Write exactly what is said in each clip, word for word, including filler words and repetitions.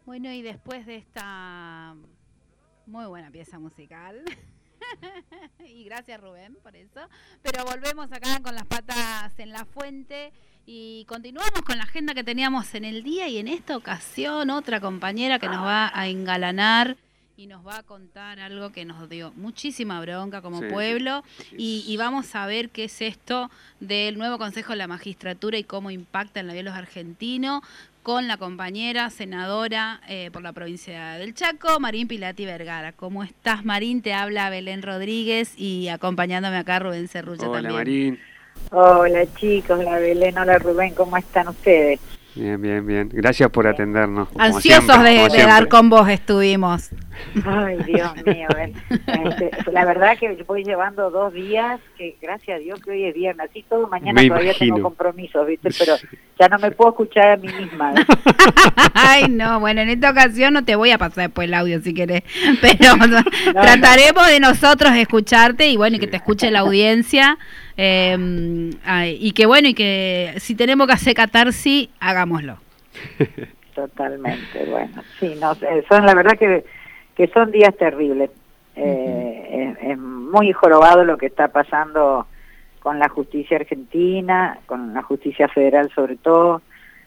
Bueno, y después de esta muy buena pieza musical, y gracias Rubén por eso, pero volvemos acá con las patas en la fuente y continuamos con la agenda que teníamos en el día, y en esta ocasión otra compañera que nos va a engalanar y nos va a contar algo que nos dio muchísima bronca como Sí, pueblo, sí. y, y vamos a ver qué es esto del nuevo Consejo de la Magistratura y cómo impacta en la vida de los argentinos, con la compañera senadora eh, por la provincia del Chaco, Marín Pilati Vergara. ¿Cómo estás, Marín? Te habla Belén Rodríguez y acompañándome acá Rubén Cerrulla también. Hola, Marín. Hola chicos, hola Belén, hola Rubén, ¿cómo están ustedes? Bien, bien, bien. Gracias por atendernos. Ansiosos siempre, de, de dar con vos estuvimos. Ay, Dios mío, este, la verdad que voy llevando dos días, que gracias a Dios que hoy es viernes, así todo mañana me todavía imagino. tengo compromisos, ¿viste? Pero ya no me puedo escuchar a mí misma. ¿eh? Ay, no, bueno, en esta ocasión no te voy a pasar después el audio si querés, pero no, trataremos no. de nosotros escucharte y bueno, y que te escuche la audiencia. Eh, ay, y que bueno, y que si tenemos que hacer catarsis, hagámoslo. Totalmente, bueno, sí, no, son la verdad que, que son días terribles. Eh, uh-huh. es, es muy jorobado lo que está pasando con la justicia argentina, con la justicia federal sobre todo.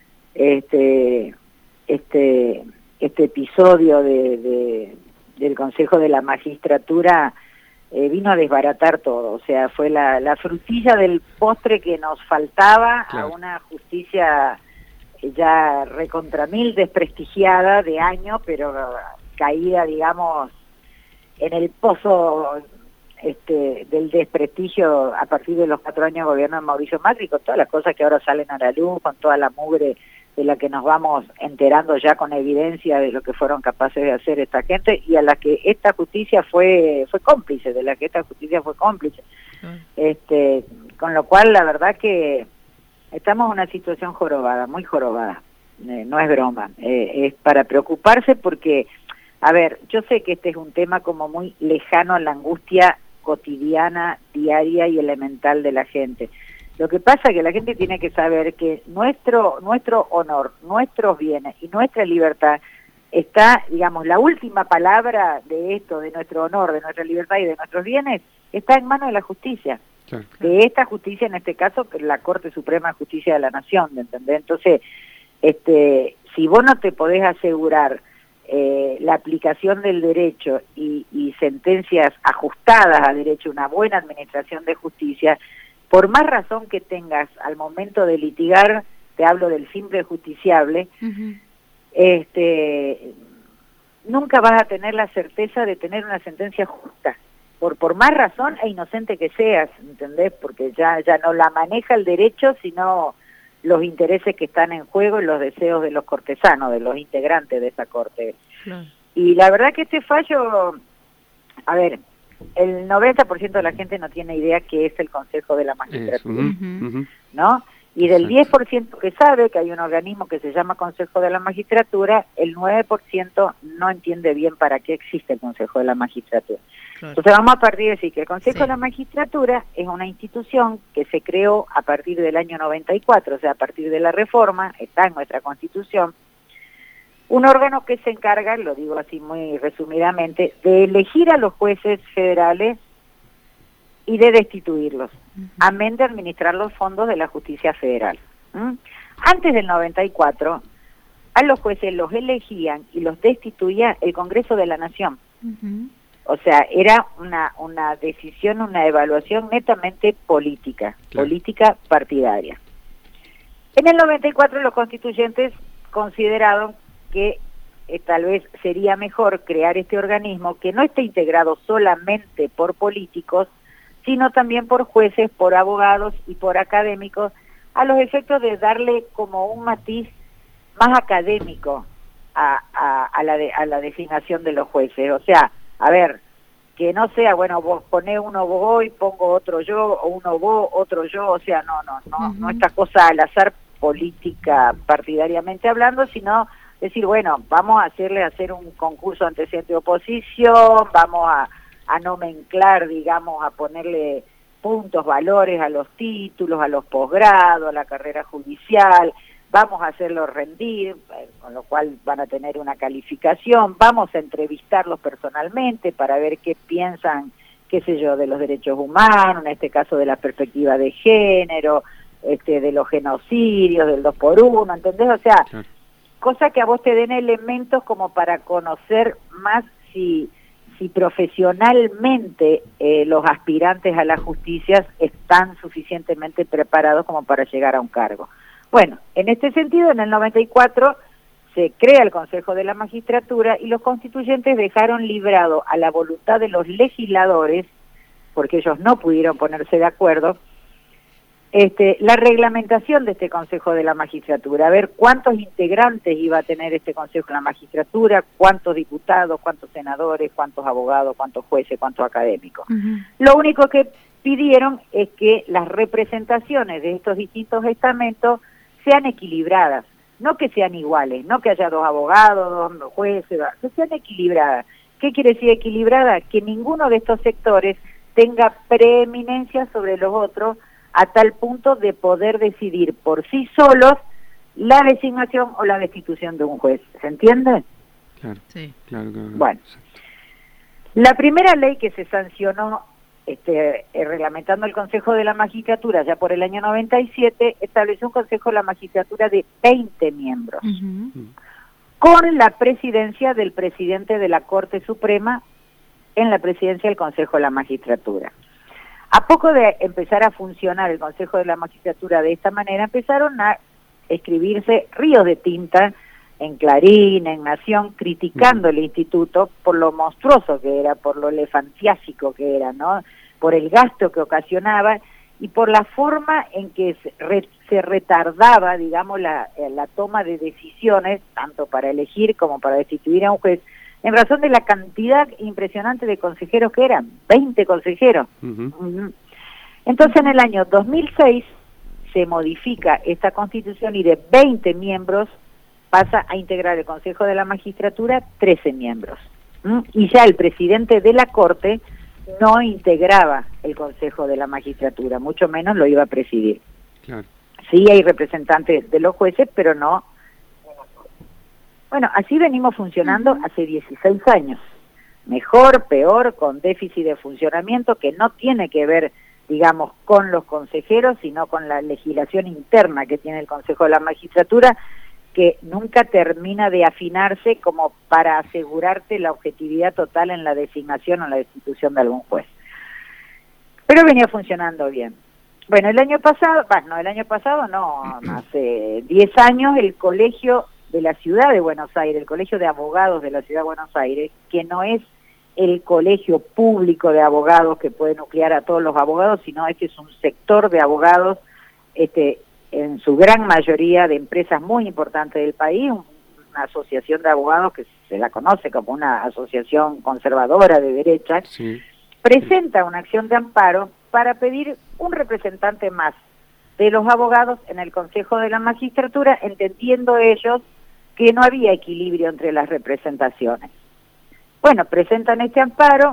Este, este, este episodio de, de, del Consejo de la Magistratura Eh, vino a desbaratar todo, o sea, fue la, la frutilla del postre que nos faltaba, claro, a una justicia ya recontra mil desprestigiada de año, pero caída, digamos, en el pozo este, del desprestigio a partir de los cuatro años de gobierno de Mauricio Macri, con todas las cosas que ahora salen a la luz, con toda la mugre de la que nos vamos enterando ya con evidencia de lo que fueron capaces de hacer esta gente, y a la que esta justicia fue fue cómplice, de la que esta justicia fue cómplice. Mm. Este, con lo cual, la verdad que estamos en una situación jorobada, muy jorobada, eh, no es broma, eh, es para preocuparse porque, a ver, yo sé que este es un tema como muy lejano a la angustia cotidiana, diaria y elemental de la gente. Lo que pasa es que la gente tiene que saber que nuestro nuestro honor, nuestros bienes y nuestra libertad está, digamos, la última palabra de esto, de nuestro honor, de nuestra libertad y de nuestros bienes, está en manos de la justicia. Sí. De esta justicia, en este caso, la Corte Suprema de Justicia de la Nación, ¿me entendés? Entonces, este, si vos no te podés asegurar eh, la aplicación del derecho y, y sentencias ajustadas a derecho, una buena administración de justicia, por más razón que tengas al momento de litigar, te hablo del simple justiciable, uh-huh. este, nunca vas a tener la certeza de tener una sentencia justa, por por más razón e inocente que seas, ¿entendés? Porque ya, ya no la maneja el derecho, sino los intereses que están en juego y los deseos de los cortesanos, de los integrantes de esa corte. Uh-huh. Y la verdad que este fallo, a ver, el noventa por ciento de la gente no tiene idea qué es el Consejo de la Magistratura, uh-huh, uh-huh. ¿no? Y del Exacto. diez por ciento que sabe que hay un organismo que se llama Consejo de la Magistratura, el nueve por ciento no entiende bien para qué existe el Consejo de la Magistratura. Claro. Entonces vamos a partir de decir que el Consejo sí. de la Magistratura es una institución que se creó a partir del año noventa y cuatro, o sea, a partir de la reforma, está en nuestra Constitución, un órgano que se encarga, lo digo así muy resumidamente, de elegir a los jueces federales y de destituirlos, uh-huh. amén de administrar los fondos de la justicia federal. ¿Mm? Antes del noventa y cuatro, a los jueces los elegían y los destituía el Congreso de la Nación. Uh-huh. O sea, era una, una decisión, una evaluación netamente política, claro. política partidaria. En el noventa y cuatro los constituyentes consideraron que eh, tal vez sería mejor crear este organismo que no esté integrado solamente por políticos, sino también por jueces, por abogados y por académicos, a los efectos de darle como un matiz más académico a, a, a, la, de, a la designación de los jueces. O sea, a ver, que no sea, bueno, vos ponés uno vos y pongo otro yo, o uno vos, otro yo, o sea, no, no, no, uh-huh. no esta cosa al azar política partidariamente hablando, sino decir, bueno, vamos a hacerle hacer un concurso antecedente de oposición, vamos a, a nomenclar, digamos, a ponerle puntos, valores a los títulos, a los posgrados, a la carrera judicial, vamos a hacerlo rendir, con lo cual van a tener una calificación, vamos a entrevistarlos personalmente para ver qué piensan, qué sé yo, de los derechos humanos, en este caso de la perspectiva de género, este, de los genocidios, del dos por uno, ¿entendés? O sea, claro. Cosa que a vos te den elementos como para conocer más si, si profesionalmente eh, los aspirantes a la justicia están suficientemente preparados como para llegar a un cargo. Bueno, en este sentido, en el noventa y cuatro se crea el Consejo de la Magistratura y los constituyentes dejaron librado a la voluntad de los legisladores, porque ellos no pudieron ponerse de acuerdo, este, la reglamentación de este Consejo de la Magistratura, a ver cuántos integrantes iba a tener este Consejo de la Magistratura, cuántos diputados, cuántos senadores, cuántos abogados, cuántos jueces, cuántos académicos. Uh-huh. Lo único que pidieron es que las representaciones de estos distintos estamentos sean equilibradas, no que sean iguales, no que haya dos abogados, dos jueces, que sean equilibradas. ¿Qué quiere decir equilibrada? Que ninguno de estos sectores tenga preeminencia sobre los otros a tal punto de poder decidir por sí solos la designación o la destitución de un juez. ¿Se entiende? Claro, sí. Claro, claro. Bueno, la primera ley que se sancionó Este, eh, reglamentando el Consejo de la Magistratura ya por el año noventa y siete, estableció un Consejo de la Magistratura de veinte miembros, uh-huh. con la presidencia del presidente de la Corte Suprema en la presidencia del Consejo de la Magistratura. A poco de empezar a funcionar el Consejo de la Magistratura de esta manera, empezaron a escribirse ríos de tinta en Clarín, en Nación, criticando uh-huh. el instituto por lo monstruoso que era, por lo elefantiásico que era, ¿no? Por el gasto que ocasionaba y por la forma en que se, re, se retardaba, digamos, la, la toma de decisiones, tanto para elegir como para destituir a un juez, en razón de la cantidad impresionante de consejeros que eran, veinte consejeros. Uh-huh. Uh-huh. Entonces, en el año dos mil seis se modifica esta Constitución y de veinte miembros pasa a integrar el Consejo de la Magistratura trece miembros. ¿Mm? Y ya el presidente de la Corte no integraba el Consejo de la Magistratura, mucho menos lo iba a presidir. Claro. Sí hay representantes de los jueces, pero no. Bueno, así venimos funcionando uh-huh. hace dieciséis años. Mejor, peor, con déficit de funcionamiento que no tiene que ver, digamos, con los consejeros, sino con la legislación interna que tiene el Consejo de la Magistratura, que nunca termina de afinarse como para asegurarte la objetividad total en la designación o la destitución de algún juez. Pero venía funcionando bien. Bueno, el año pasado, bueno, el año pasado no, hace diez años, el Colegio de la Ciudad de Buenos Aires, el Colegio de Abogados de la Ciudad de Buenos Aires, que no es el colegio público de abogados que puede nuclear a todos los abogados, sino es que es un sector de abogados, este, en su gran mayoría de empresas muy importantes del país, una asociación de abogados que se la conoce como una asociación conservadora de derecha, sí. presenta una acción de amparo para pedir un representante más de los abogados en el Consejo de la Magistratura, entendiendo ellos que no había equilibrio entre las representaciones. Bueno, presentan este amparo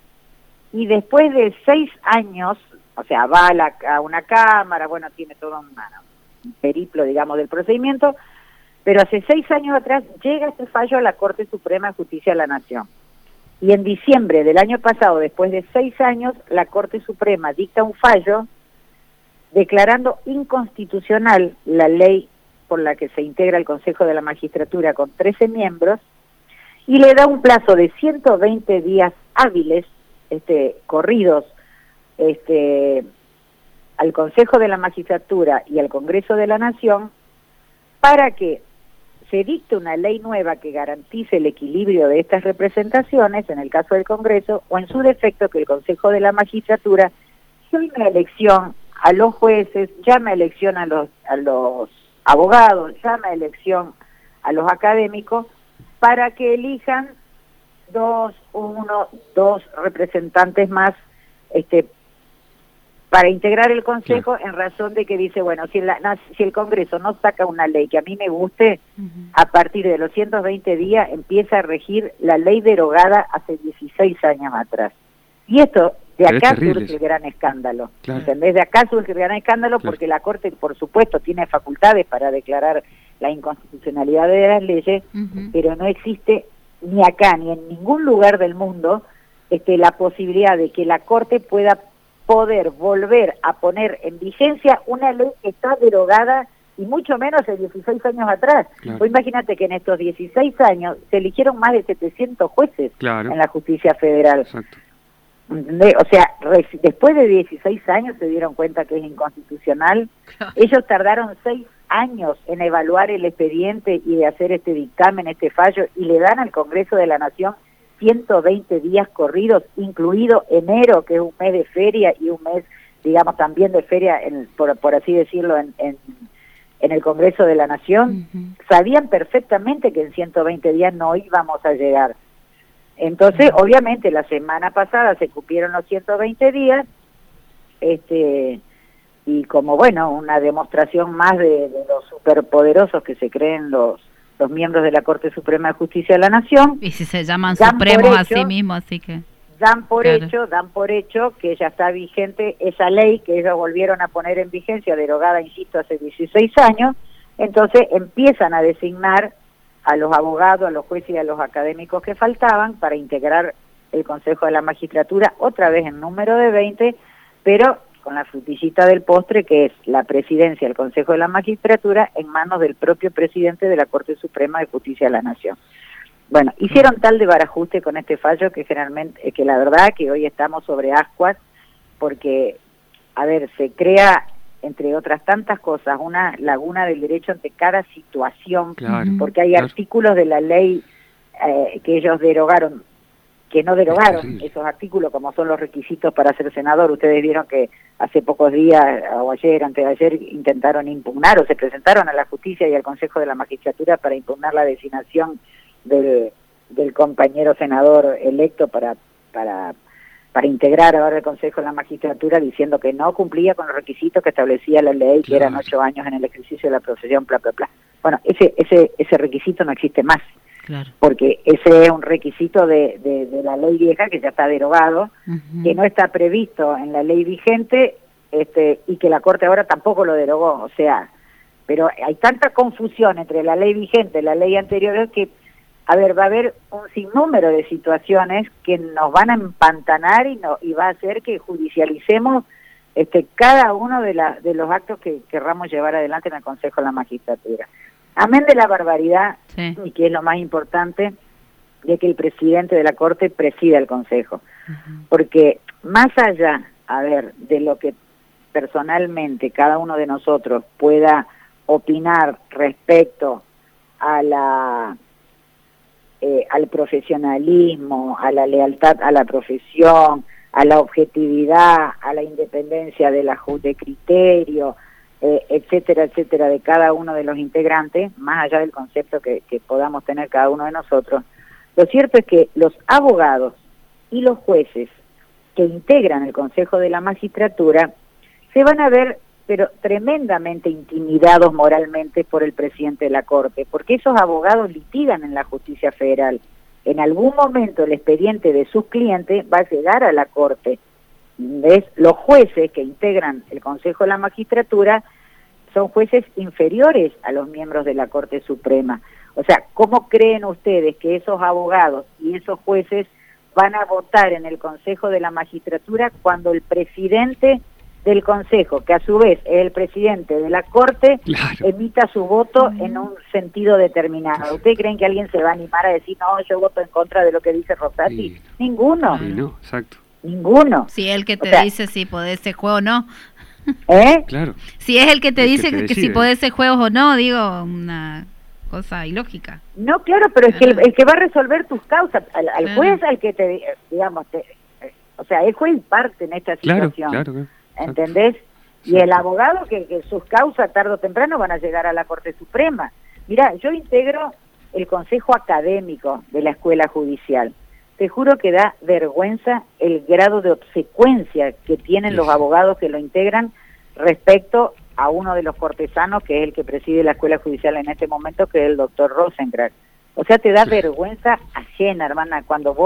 y después de seis años, o sea, va a, la, a una cámara, bueno, tiene todo un, un periplo, digamos, del procedimiento, pero hace seis años atrás llega este fallo a la Corte Suprema de Justicia de la Nación. Y en diciembre del año pasado, después de seis años, la Corte Suprema dicta un fallo declarando inconstitucional la ley por la que se integra el Consejo de la Magistratura con trece miembros y le da un plazo de ciento veinte días hábiles, este, corridos, este, al Consejo de la Magistratura y al Congreso de la Nación para que se dicte una ley nueva que garantice el equilibrio de estas representaciones, en el caso del Congreso, o en su defecto que el Consejo de la Magistratura llame a elección a los jueces, llame a elección a los, a los abogados, llame a elección a los académicos, para que elijan dos, uno, dos representantes más, este, para integrar el Consejo, en razón de que dice, bueno, si, la, si el Congreso no saca una ley que a mí me guste, uh-huh. a partir de los ciento veinte días empieza a regir la ley derogada hace dieciséis años atrás. Y esto De acá surge el gran escándalo, claro. ¿Entendés? De acá surge el gran escándalo claro. Porque la Corte, por supuesto, tiene facultades para declarar la inconstitucionalidad de las leyes, uh-huh. Pero no existe ni acá ni en ningún lugar del mundo este, la posibilidad de que la Corte pueda poder volver a poner en vigencia una ley que está derogada y mucho menos de dieciséis años atrás. Claro. Pues imagínate que en estos dieciséis años se eligieron más de setecientos jueces claro. En la justicia federal. Exacto. O sea, después de dieciséis años se dieron cuenta que es inconstitucional. Claro. Ellos tardaron seis años en evaluar el expediente y de hacer este dictamen, este fallo, y le dan al Congreso de la Nación ciento veinte días corridos, incluido enero, que es un mes de feria, y un mes, digamos, también de feria, en, por, por así decirlo, en, en, en el Congreso de la Nación. Uh-huh. Sabían perfectamente que en ciento veinte días no íbamos a llegar. Entonces, uh-huh. Obviamente, la semana pasada se cumplieron los ciento veinte días, este y como, bueno, una demostración más de, de los superpoderosos que se creen los los miembros de la Corte Suprema de Justicia de la Nación. Y si se llaman supremos a sí mismos, así que... Dan por claro. hecho, dan por hecho que ya está vigente esa ley que ellos volvieron a poner en vigencia, derogada, insisto, hace dieciséis años, entonces empiezan a designar a los abogados, a los jueces y a los académicos que faltaban para integrar el Consejo de la Magistratura, otra vez en número de veinte, pero con la frutillita del postre, que es la presidencia del Consejo de la Magistratura en manos del propio presidente de la Corte Suprema de Justicia de la Nación. Bueno, hicieron tal de barajuste con este fallo que generalmente, que la verdad que hoy estamos sobre ascuas, porque, a ver, se crea, entre otras tantas cosas, una laguna del derecho ante cada situación, claro, porque hay claro. artículos de la ley eh, que ellos derogaron, que no derogaron esos artículos, como son los requisitos para ser senador. Ustedes vieron que hace pocos días, o ayer, antes de ayer, intentaron impugnar, o se presentaron a la justicia y al Consejo de la Magistratura para impugnar la designación del, del compañero senador electo para, para, para integrar ahora el Consejo de la Magistratura, diciendo que no cumplía con los requisitos que establecía la ley, que claro. eran ocho años en el ejercicio de la profesión, bla, bla, bla. Bueno, ese, ese, ese requisito no existe más. Claro. Porque ese es un requisito de, de, de la ley vieja que ya está derogado, uh-huh. que no está previsto en la ley vigente, este, y que la Corte ahora tampoco lo derogó. O sea, pero hay tanta confusión entre la ley vigente y la ley anterior que, a ver, va a haber un sinnúmero de situaciones que nos van a empantanar y, no, y va a hacer que judicialicemos este, cada uno de, la, de los actos que querramos llevar adelante en el Consejo de la Magistratura. Amén de la barbaridad, sí. y que es lo más importante, de que el presidente de la Corte presida el Consejo. Uh-huh. Porque más allá, a ver, de lo que personalmente cada uno de nosotros pueda opinar respecto a la eh, al profesionalismo, a la lealtad a la profesión, a la objetividad, a la independencia de la de criterio, Eh, etcétera, etcétera, de cada uno de los integrantes, más allá del concepto que, que podamos tener cada uno de nosotros, lo cierto es que los abogados y los jueces que integran el Consejo de la Magistratura se van a ver, pero tremendamente intimidados moralmente por el presidente de la Corte, porque esos abogados litigan en la justicia federal. En algún momento el expediente de sus clientes va a llegar a la Corte. ¿Ves? Los jueces que integran el Consejo de la Magistratura son jueces inferiores a los miembros de la Corte Suprema. O sea, ¿cómo creen ustedes que esos abogados y esos jueces van a votar en el Consejo de la Magistratura cuando el presidente del Consejo, que a su vez es el presidente de la Corte, claro. emita su voto en un sentido determinado? ¿Ustedes creen que alguien se va a animar a decir, no, yo voto en contra de lo que dice Rosati? Sí. Ninguno. Sí, no, exacto. Ninguno. Si es el que te o sea, dice si podés ser juego o no. ¿Eh? Claro. Si es el que te el dice que, te que si podés ser juegos o no, digo, una cosa ilógica. No, claro, pero es que el, el que va a resolver tus causas, al, al claro. juez, al que te, digamos, te, o sea, el juez parte en esta situación. Claro, claro. ¿Entendés? Y el abogado que, que sus causas tarde o temprano van a llegar a la Corte Suprema. Mirá, yo integro el Consejo Académico de la Escuela Judicial. Te juro que da vergüenza el grado de obsecuencia que tienen sí. los abogados que lo integran respecto a uno de los cortesanos, que es el que preside la Escuela Judicial en este momento, que es el doctor Rosenkrantz. O sea, te da sí. vergüenza ajena, hermana, cuando vos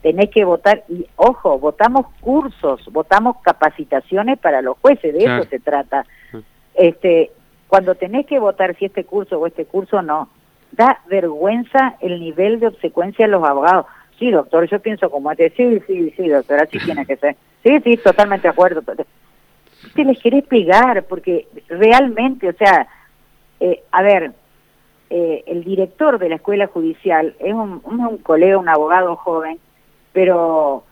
tenés que votar, y ojo, votamos cursos, votamos capacitaciones para los jueces, de claro. eso se trata. Este, cuando tenés que votar si este curso o este curso no, da vergüenza el nivel de obsecuencia de los abogados. Sí, doctor, yo pienso como este, sí, sí, sí, doctor, así tiene que ser. Sí, sí, totalmente de acuerdo. Te les querés pegar, porque realmente, o sea, eh, a ver, eh, el director de la escuela judicial es un, un, un colega, un abogado joven, pero,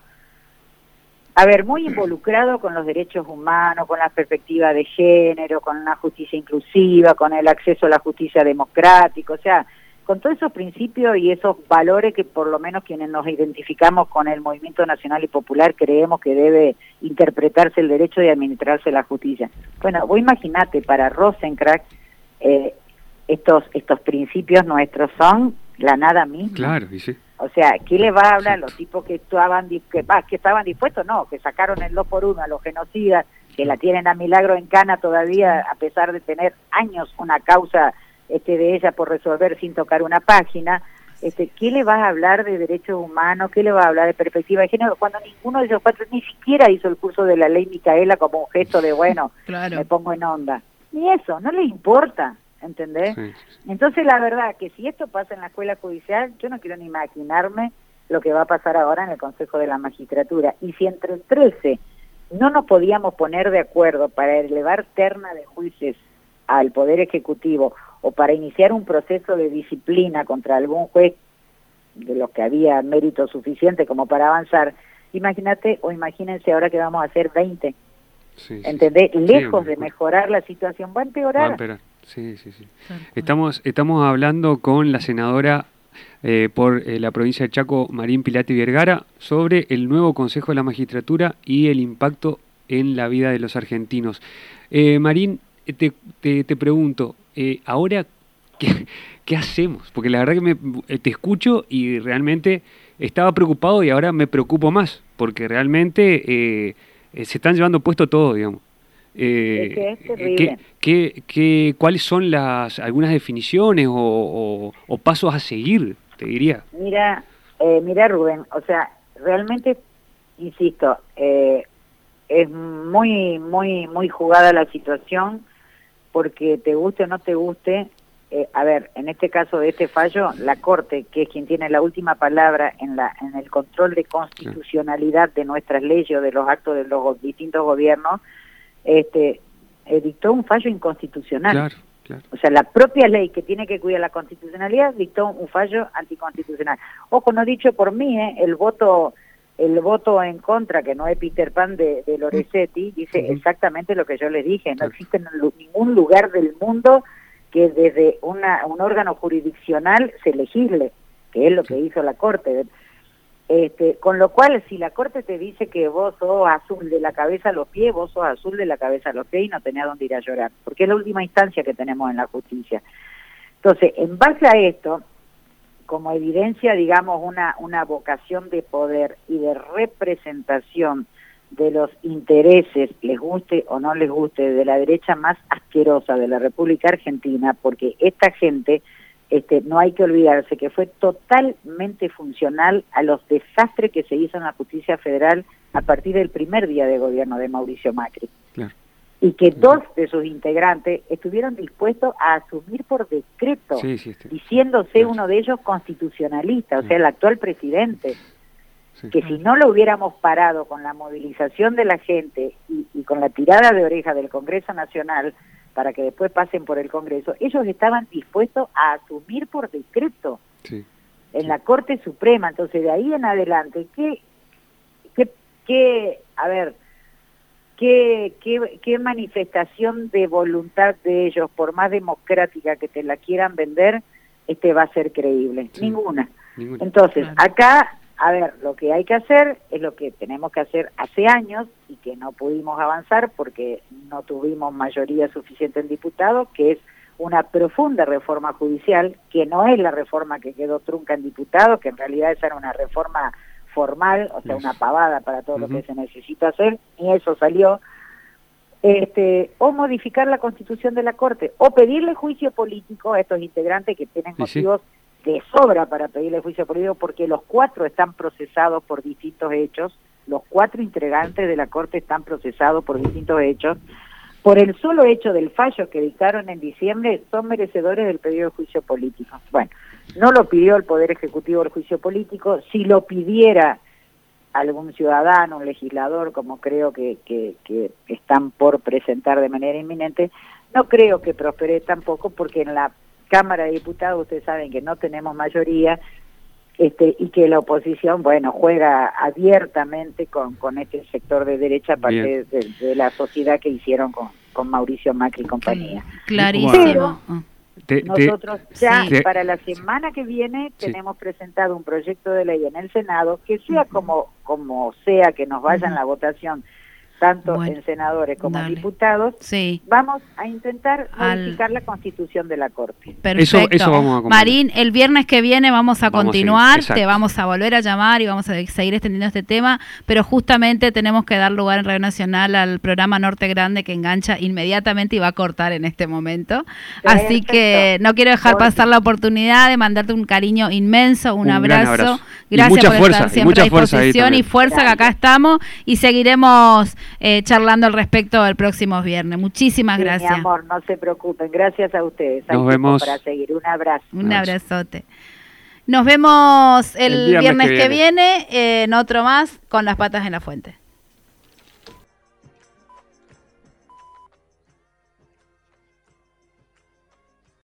a ver, muy involucrado con los derechos humanos, con la perspectiva de género, con la justicia inclusiva, con el acceso a la justicia democrática, o sea, con todos esos principios y esos valores que por lo menos quienes nos identificamos con el movimiento nacional y popular creemos que debe interpretarse el derecho y administrarse la justicia. Bueno, vos imaginate, para Rosenkrantz, eh, estos estos principios nuestros son la nada misma. Claro, y sí. O sea, ¿qué le va a hablar a los tipos que estaban, que, bah, que estaban dispuestos? No, que sacaron el dos por uno a los genocidas, que la tienen a milagro en cana todavía, a pesar de tener años una causa este, de ella por resolver sin tocar una página. Este, ¿qué le vas a hablar de derechos humanos? ¿Qué le vas a hablar de perspectiva de género? Cuando ninguno de esos cuatro ni siquiera hizo el curso de la ley Micaela como un gesto de, bueno, claro. me pongo en onda. Ni eso, no le importa. ¿Entendés? Sí. Entonces la verdad que si esto pasa en la escuela judicial, yo no quiero ni imaginarme lo que va a pasar ahora en el Consejo de la Magistratura. Y si entre el trece no nos podíamos poner de acuerdo para elevar terna de jueces al Poder Ejecutivo o para iniciar un proceso de disciplina contra algún juez de los que había mérito suficiente como para avanzar, imagínate o imagínense ahora que vamos a hacer veinte. Sí, ¿entendés? Sí, lejos sí, de mejorar la situación, va a empeorar. Va a empeorar. Sí, sí, sí. Estamos, estamos hablando con la senadora eh, por eh, la provincia de Chaco, Marín Pilati Vergara, sobre el nuevo Consejo de la Magistratura y el impacto en la vida de los argentinos. Eh, Marín, te, te, te pregunto, eh, ahora, ¿qué, ¿qué hacemos? Porque la verdad que me, te escucho y realmente estaba preocupado y ahora me preocupo más, porque realmente eh, se están llevando puesto todo, digamos. Eh, es que es terrible. ¿qué, qué, qué, ¿Cuáles son las algunas definiciones o, o, o pasos a seguir, te diría? Mira, eh, mira Rubén, o sea, realmente, insisto, eh, es muy, muy, muy jugada la situación, porque te guste o no te guste, eh, a ver, en este caso de este fallo, la Corte, que es quien tiene la última palabra en la en el control de constitucionalidad de nuestras leyes o de los actos de los distintos gobiernos, este eh, dictó un fallo inconstitucional. Claro, claro. O sea, la propia ley que tiene que cuidar la constitucionalidad dictó un fallo anticonstitucional. Ojo, no dicho por mí, ¿eh? el voto el voto en contra, que no es Peter Pan de, de Lorenzetti, dice uh-huh. exactamente lo que yo les dije. No existe en ningún lugar del mundo que desde una un órgano jurisdiccional se legisle, que es lo que hizo la Corte. Este, con lo cual, si la Corte te dice que vos sos azul de la cabeza a los pies, vos sos azul de la cabeza a los pies y no tenés a dónde ir a llorar, porque es la última instancia que tenemos en la justicia. Entonces, en base a esto, como evidencia, digamos, una, una vocación de poder y de representación de los intereses, les guste o no les guste, de la derecha más asquerosa de la República Argentina, porque esta gente... Este, no hay que olvidarse que fue totalmente funcional a los desastres que se hizo en la justicia federal a partir del primer día de gobierno de Mauricio Macri. Claro. Y que dos de sus integrantes estuvieron dispuestos a asumir por decreto, sí, sí, sí. diciéndose claro. uno de ellos constitucionalista, o sea, el actual presidente. Sí. Que si no lo hubiéramos parado con la movilización de la gente y, y con la tirada de oreja del Congreso Nacional, para que después pasen por el Congreso, ellos estaban dispuestos a asumir por decreto sí, en sí. la Corte Suprema. Entonces, de ahí en adelante, ¿qué, qué, qué a ver, qué, qué, qué manifestación de voluntad de ellos, por más democrática que te la quieran vender, este va a ser creíble? Sí. Ninguna. Ninguna. Entonces, claro. acá... A ver, lo que hay que hacer es lo que tenemos que hacer hace años y que no pudimos avanzar porque no tuvimos mayoría suficiente en diputados, que es una profunda reforma judicial, que no es la reforma que quedó trunca en diputados, que en realidad esa era una reforma formal, o sea, una pavada para todo uh-huh. lo que se necesita hacer, y eso salió. Este, o modificar la Constitución de la Corte, o pedirle juicio político a estos integrantes que tienen motivos... Sí, sí. de sobra para pedirle juicio político porque los cuatro están procesados por distintos hechos, los cuatro integrantes de la Corte están procesados por distintos hechos. Por el solo hecho del fallo que dictaron en diciembre, son merecedores del pedido de juicio político. Bueno, no lo pidió el Poder Ejecutivo el juicio político, si lo pidiera algún ciudadano, un legislador, como creo que, que, que están por presentar de manera inminente, no creo que prospere tampoco, porque en la Cámara de Diputados ustedes saben que no tenemos mayoría, Este, y que la oposición, bueno, juega abiertamente con, con este sector de derecha, parte de, de la sociedad que hicieron con, con Mauricio Macri y compañía. Clarísimo. Pero nosotros ya sí. para la semana que viene sí. tenemos presentado un proyecto de ley en el Senado, que sea como, como sea que nos vaya en la votación, tanto bueno, en senadores como dale. en diputados, sí. vamos a intentar modificar Al... la Constitución de la Corte. Perfecto. Eso, eso vamos a Marín, el viernes que viene vamos a vamos continuar, a te vamos a volver a llamar y vamos a seguir extendiendo este tema, pero justamente tenemos que dar lugar en Radio Nacional al programa Norte Grande, que engancha inmediatamente y va a cortar en este momento. Perfecto. Así que no quiero dejar pasar la oportunidad de mandarte un cariño inmenso, un, un abrazo. abrazo. Gracias por fuerza, estar siempre a disposición y fuerza, Gracias. que acá estamos y seguiremos Eh, charlando al respecto el próximo viernes. Muchísimas sí, gracias. Mi amor, no se preocupen. Gracias a ustedes. Nos vemos. Para seguir. Un abrazo. Un abrazote. Nos vemos el, el viernes, viernes que viene, que viene eh, en otro más con Las Patas en la Fuente.